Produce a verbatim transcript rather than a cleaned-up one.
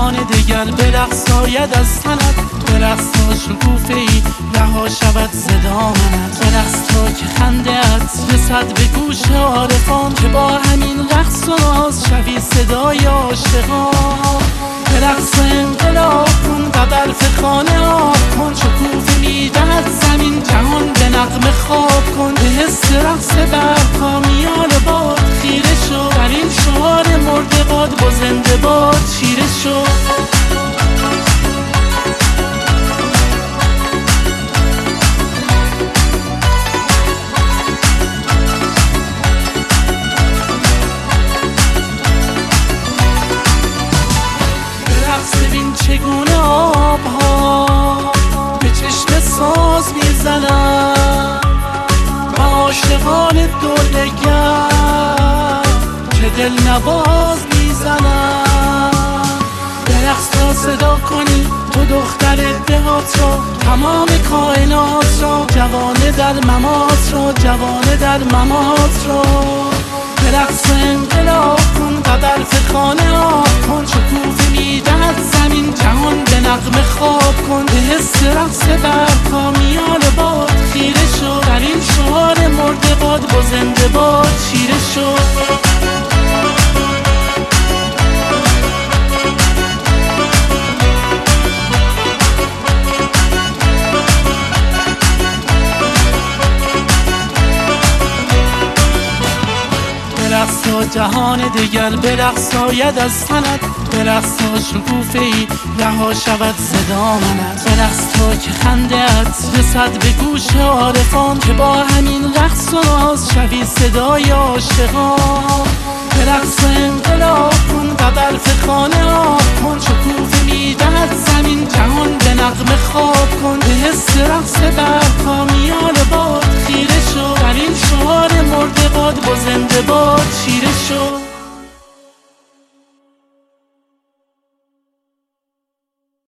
جهان دگر به رقص آید از تنت، به رقص تا شکوفه ای رها شود ز دامنت، به رقص تا که خنده ات رسد به گوش عارفان، که با همین رقص و ناز شوی صدای عاشقان. به رقص انقلاب کن، قدر خانه آب کن، شکوفه میدهد زمین جهان به نغمه خواب کن، به حس رقص برپا میان باد خیره شو، در این شعار مرده باد با زنده باد چیره شو. ببین چگونه آبها به چشم ساز میزنن، و عاشقان دردگر که دل نواز میزنن. به رقص تا صدا کنی تو دختر دهات را، تمام کائنات را، جوانه در ممات را، جوانه در ممات را. به رقص انقلاب کن، قدر خانه آب کن، شکوفه میدهد زمین جهان به نغمه خواب کن، به حس رقص برپا میان باد خیره شو، در این شعار مرده باد با زنده باد چیره شو. به رقص تا جهان دگر به رقص آید از تنت، به رقص تا شکوفه ای رها شود ز دامنت، به رقص تا که خنده ات رسد به گوش عارفان، که با همین رقص و ناز شوی صدای عاشقان. به رقص انقلاب کن، قدر خانه آب کن، شکوفه میدهد زمین جهان به نغمه خواب کن، به حس رقص برپا میان